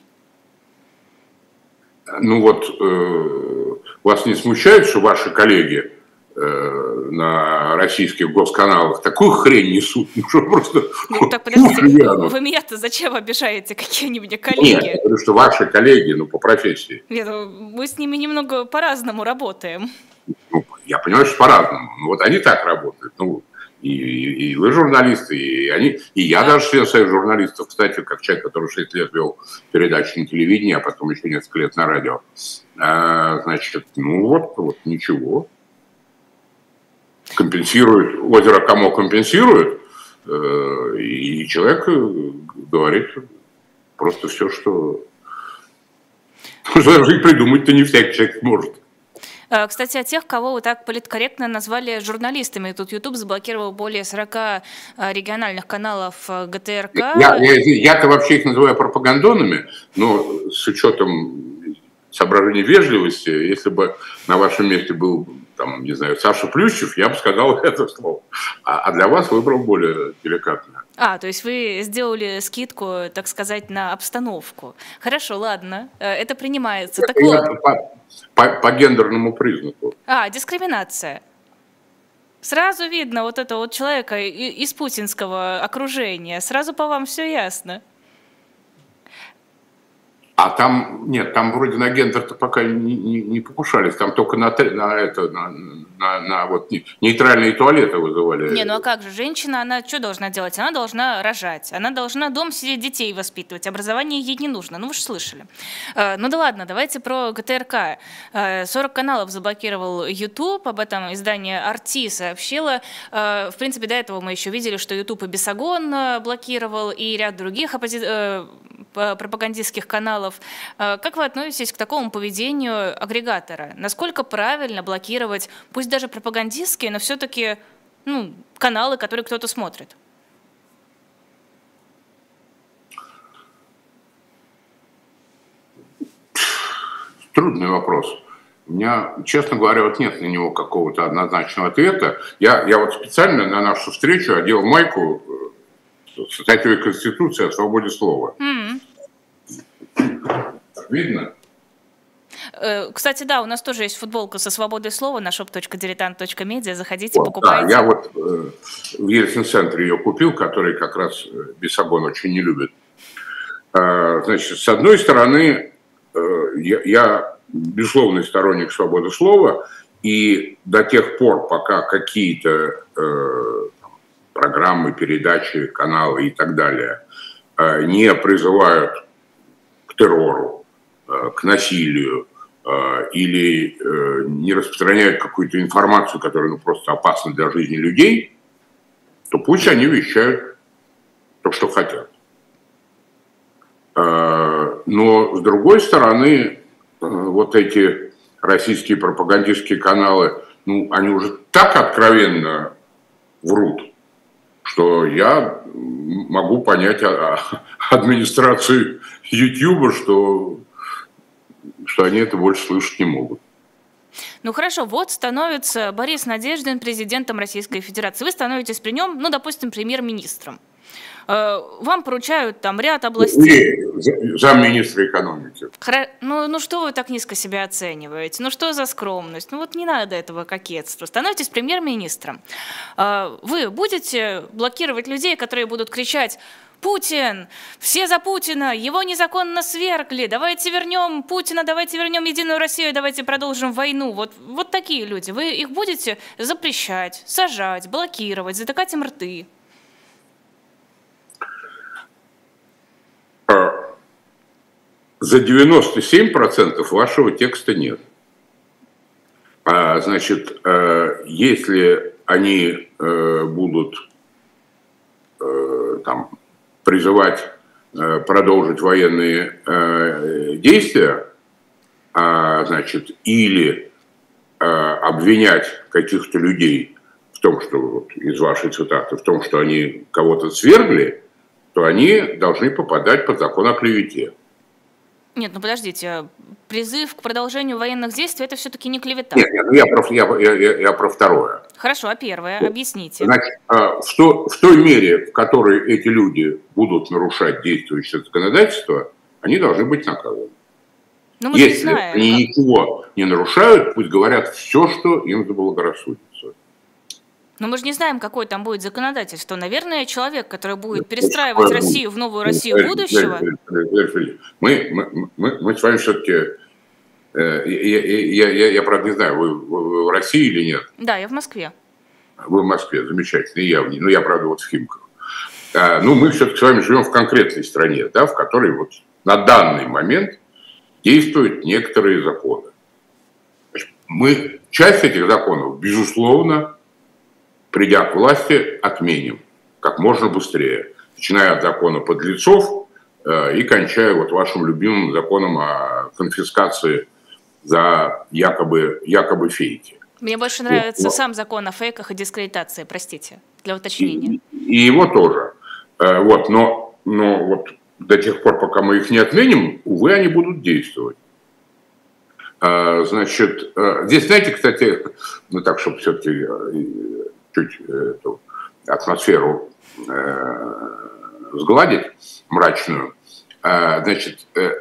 Ну вот, э, вас не смущает, что ваши коллеги э, на российских госканалах такую хрень несут? Ну что просто... Ну так подождите, вы меня-то зачем обижаете? Какие они мне коллеги? Нет, я говорю, что ваши коллеги, ну по профессии. Нет, мы с ними немного по-разному работаем. Ну, я понимаю, что по-разному. Ну, вот они так работают. Ну, и, и, и вы журналисты, и они, и я да. даже член союза журналистов, кстати, как человек, который шесть лет вел передачи на телевидении, а потом еще несколько лет на радио. А, значит, ну вот, вот ничего. Компенсирует, озеро кому компенсирует, и человек говорит просто все, что... Что даже и придумать-то не всякий человек может. Кстати, о тех, кого вы так политкорректно назвали журналистами. Тут YouTube заблокировал более сорока региональных каналов ГТРК. Я, я, я-то вообще их называю пропагандонами, но с учетом соображений вежливости, если бы на вашем месте был, там, не знаю, Саша Плющев, я бы сказал это слово. А, а для вас выбрал более деликатное. А, то есть вы сделали скидку, так сказать, на обстановку. Хорошо, ладно, это принимается. Это так вот. по, по, по гендерному признаку. А, дискриминация. Сразу видно вот этого вот человека из путинского окружения. Сразу по вам все ясно. А там, нет, там вроде на гендер-то пока не, не, не покушались, там только на, на это, на, на, на вот нейтральные туалеты вызывали. Не, ну а как же, женщина, она что должна делать? Она должна рожать, она должна дома сидеть, детей воспитывать, образование ей не нужно, ну вы же слышали. Ну да ладно, давайте про ГТРК. сорок каналов заблокировал YouTube, об этом издание Арти сообщило. В принципе, до этого мы еще видели, что YouTube и Бесогон блокировал, и ряд других оппози... пропагандистских каналов. Как вы относитесь к такому поведению агрегатора? Насколько правильно блокировать, пусть даже пропагандистские, но все-таки ну, каналы, которые кто-то смотрит? Трудный вопрос. У меня, честно говоря, вот нет на него какого-то однозначного ответа. Я, я вот специально на нашу встречу одел майку с статьей Конституции о свободе слова. Mm-hmm. Видно? Кстати, да, у нас тоже есть футболка со свободой слова на shop точка diletant точка media. Заходите, вот, покупайте. Да, я вот э, в Ельцин-центре ее купил, который как раз Бесогон очень не любит. Э, значит, с одной стороны, э, я, я безусловный сторонник свободы слова, и до тех пор, пока какие-то э, программы, передачи, каналы и так далее э, не призывают к террору, э, к насилию, или э, не распространяют какую-то информацию, которая ну, просто опасна для жизни людей, то пусть они вещают то, что хотят. Э, но, с другой стороны, э, вот эти российские пропагандистские каналы, ну, они уже так откровенно врут, что я могу понять администрацию Ютьюба, что... что они это больше слышать не могут. Ну хорошо, вот становится Борис Надеждин президентом Российской Федерации. Вы становитесь при нем, ну, допустим, премьер-министром. Вам поручают там ряд областей. Или замминистра экономики. Хра... Ну, ну что вы так низко себя оцениваете? Ну что за скромность? Ну вот не надо этого кокетства. Становитесь премьер-министром. Вы будете блокировать людей, которые будут кричать: Путин! Все за Путина! Его незаконно свергли! Давайте вернем Путина, давайте вернем Единую Россию, давайте продолжим войну. Вот, вот такие люди. Вы их будете запрещать, сажать, блокировать, затыкать им рты? За девяносто семь процентов вашего текста нет. А, значит, если они будут там призывать э, продолжить военные э, действия, э, значит, или э, обвинять каких-то людей в том, что, вот, из вашей цитаты, в том, что они кого-то свергли, то они должны попадать под закон о клевете. Нет, ну подождите, призыв к продолжению военных действий – это все-таки не клевета. Нет, нет, ну я про, я, я, я про второе. Хорошо, а первое? Объясните. Значит, в, то, в той мере, в которой эти люди будут нарушать действующее законодательство, они должны быть наказаны. Ну, если знаем, они как... ничего не нарушают, пусть говорят все, что им заблагорассудится. Но мы же не знаем, какое там будет законодательство. Наверное, человек, который будет перестраивать Россию в новую Россию будущего... Мы, мы, мы, мы с вами все-таки... Я, я, я, я, правда, не знаю, вы, вы в России или нет? Да, я в Москве. Вы в Москве, замечательно, и я в ней. Ну, я, правда, вот в Химках. А, ну, мы все-таки с вами живем в конкретной стране, да, в которой вот на данный момент действуют некоторые законы. Значит, мы часть этих законов, безусловно, придя к власти, отменим как можно быстрее. Начиная от закона подлецов э, и кончая вот вашим любимым законом о конфискации за якобы, якобы фейки. Мне больше нравится вот. Сам закон о фейках и дискредитации, простите, для уточнения. И, и его тоже. Вот, но, но вот до тех пор, пока мы их не отменим, увы, они будут действовать. Значит, здесь, знаете, кстати, ну так, чтобы все-таки чуть эту атмосферу сгладить, мрачную, значит,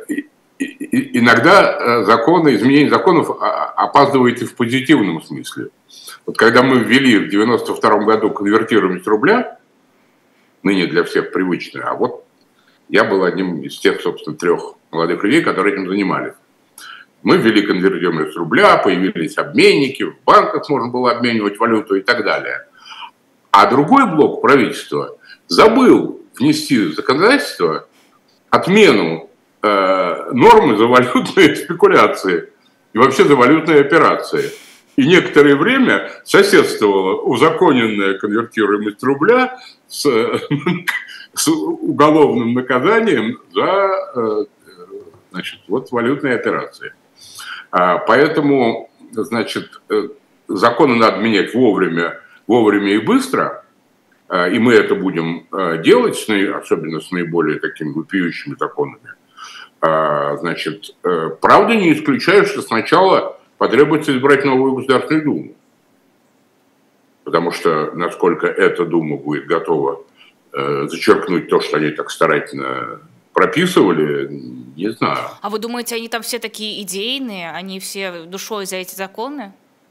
иногда законы, изменение законов опаздывает и в позитивном смысле. Вот когда мы ввели в девяносто втором году конвертируемость рубля, ныне для всех привычное, а вот я был одним из тех, собственно, трех молодых людей, которые этим занимались. Мы ввели конвертируемость рубля, появились обменники, в банках можно было обменивать валюту и так далее. А другой блок правительства забыл внести в законодательство отмену э, нормы за валютные спекуляции и вообще за валютные операции. И некоторое время соседствовала узаконенная конвертируемость рубля с, с уголовным наказанием за э, значит, вот, валютные операции. А, поэтому, значит, законы надо менять вовремя, вовремя и быстро, и мы это будем делать, особенно с наиболее такими вопиющими законами. Значит, правда, не исключаю, что сначала потребуется избрать новую Государственную Думу, потому что насколько эта Дума будет готова зачеркнуть то, что они так старательно прописывали, не знаю. А вы думаете, они там все такие идейные, они все душой за эти законы?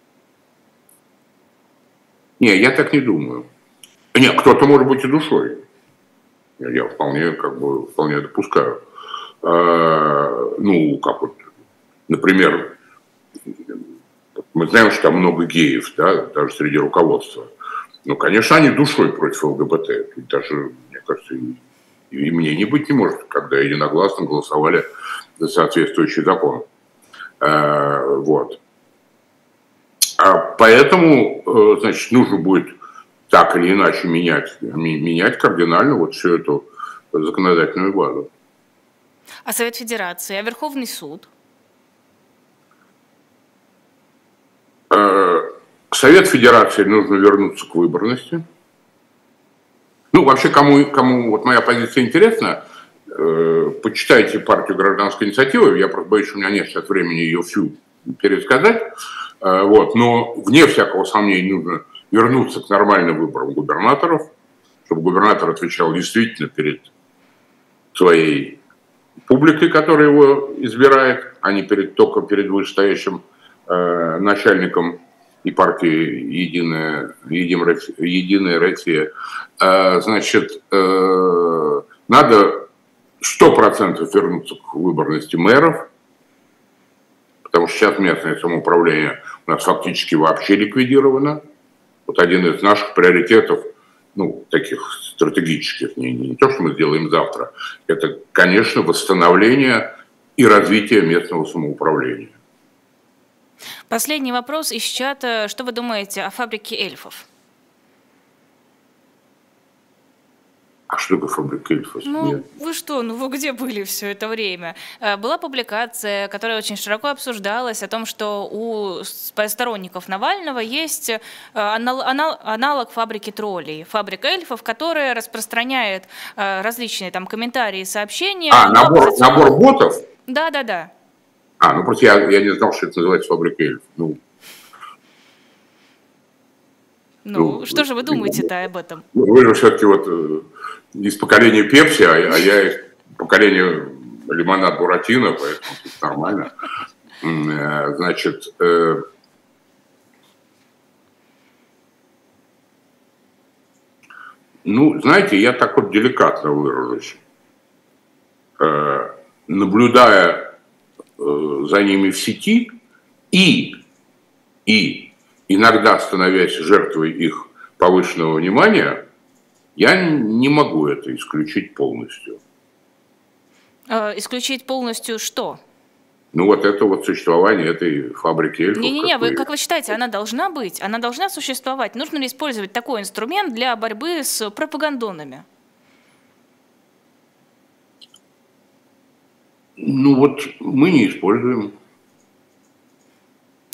Не, я так не думаю. Нет, кто-то может быть и душой. Я вполне, как бы, вполне допускаю. А, ну, как вот, например, мы знаем, что там много геев, да, даже среди руководства. Ну, конечно, они душой против ЛГБТ. И даже, мне кажется, и, и мне не быть не может, когда единогласно голосовали за соответствующий закон. А, вот. А поэтому, значит, нужно будет так или иначе менять, менять кардинально вот всю эту законодательную базу. А Совет Федерации, а Верховный суд? Совет Федерации нужно вернуться к выборности. Ну, вообще, кому, кому вот моя позиция интересна, э, почитайте партию «Гражданская инициатива». Я просто боюсь, что у меня нет сейчас времени ее всю пересказать. Э, вот, но, вне всякого сомнения, нужно вернуться к нормальным выборам губернаторов, чтобы губернатор отвечал действительно перед своей публикой, которая его избирает, а не перед, только перед вышестоящим э, начальником и партии «Единая, Единая, Единая Россия». Э, значит, э, надо сто процентов вернуться к выборности мэров, потому что сейчас местное самоуправление у нас фактически вообще ликвидировано. Вот один из наших приоритетов, ну, таких стратегических, не, не то, что мы сделаем завтра, это, конечно, восстановление и развитие местного самоуправления. Последний вопрос из чата. Что вы думаете о фабрике эльфов? А что такое фабрика эльфов? Ну, Нет. Вы что, ну вы где были все это время? Была публикация, которая очень широко обсуждалась, о том, что у сторонников Навального есть аналог фабрики троллей, фабрика эльфов, которая распространяет различные там комментарии и сообщения. А, набор, набор ботов? Да, да, да. А, ну просто я, я не знал, что это называется фабрика эльфов. Ну, ну, ну что же вы думаете-то об этом? Вы же все-таки вот из поколения Пепси, а, а я из поколения лимонад Буратино, поэтому тут нормально. Значит, э, ну, знаете, я так вот деликатно выражусь. Э, наблюдая э, за ними в сети и, и иногда становясь жертвой их повышенного внимания, я не могу это исключить полностью. Э, исключить полностью что? Ну, вот это вот существование этой фабрики эльфов. Не-не-не, вы, как вы считаете, она должна быть? Она должна существовать? Нужно ли использовать такой инструмент для борьбы с пропагандонами? Ну, вот мы не используем.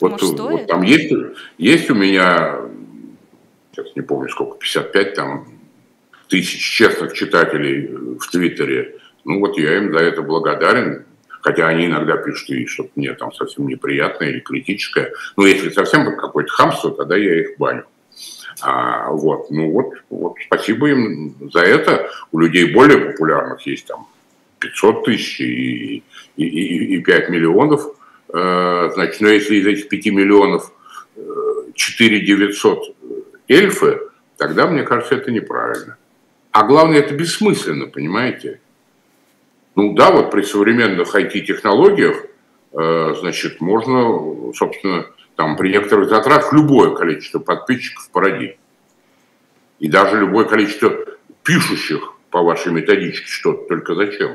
Вот, вот там есть, есть у меня, сейчас не помню сколько, пятьдесят пять там, тысяч честных читателей в Твиттере. Ну вот я им за это благодарен. Хотя они иногда пишут и что-то мне там совсем неприятное или критическое. Но если совсем какое-то хамство, тогда я их баню. А, вот, ну вот, вот, спасибо им за это. У людей более популярных есть там пятьсот тысяч и, и, и, и пять миллионов. Э, значит, но если из этих пяти миллионов четыре девятьсот эльфы, тогда, мне кажется, это неправильно. А главное, это бессмысленно, понимаете? Ну да, вот при современных ай ти-технологиях, э, значит, можно, собственно, там при некоторых затратах любое количество подписчиков породить. И даже любое количество пишущих по вашей методичке что-то, только зачем?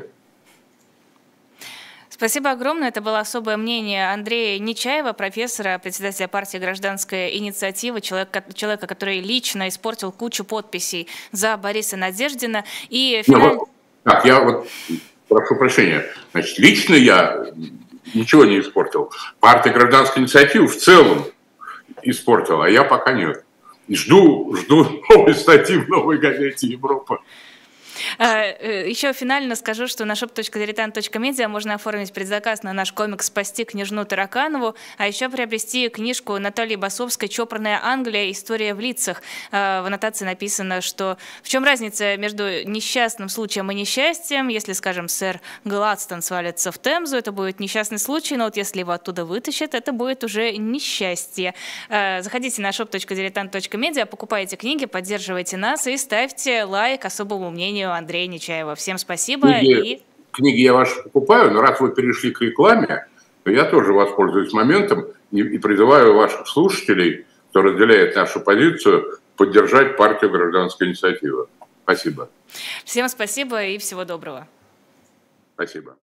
Спасибо огромное. Это было особое мнение Андрея Нечаева, профессора, председателя партии «Гражданская инициатива», человека, человека, который лично испортил кучу подписей за Бориса Надеждина. И финаль... ну, вот, так, я вот прошу прощения. Значит, лично я ничего не испортил. Партия «Гражданская инициатива» в целом испортила, а я пока нет. И жду, жду новой статьи в новой газете «Европа». Еще финально скажу, что на shop точка diletant точка media можно оформить предзаказ на наш комикс «Спасти княжну Тараканову», а еще приобрести книжку Натальи Басовской «Чопорная Англия. История в лицах». В аннотации написано, что в чем разница между несчастным случаем и несчастьем. Если, скажем, сэр Гладстон свалится в Темзу, это будет несчастный случай, но вот если его оттуда вытащат, это будет уже несчастье. Заходите на shop точка diletant точка media, покупайте книги, поддерживайте нас и ставьте лайк особому мнению Андрея Нечаева. Всем спасибо. Книги, и... книги я ваши покупаю, но раз вы перешли к рекламе, то я тоже воспользуюсь моментом и, и призываю ваших слушателей, кто разделяет нашу позицию, поддержать партию «Гражданская инициатива». Спасибо. Всем спасибо и всего доброго. Спасибо.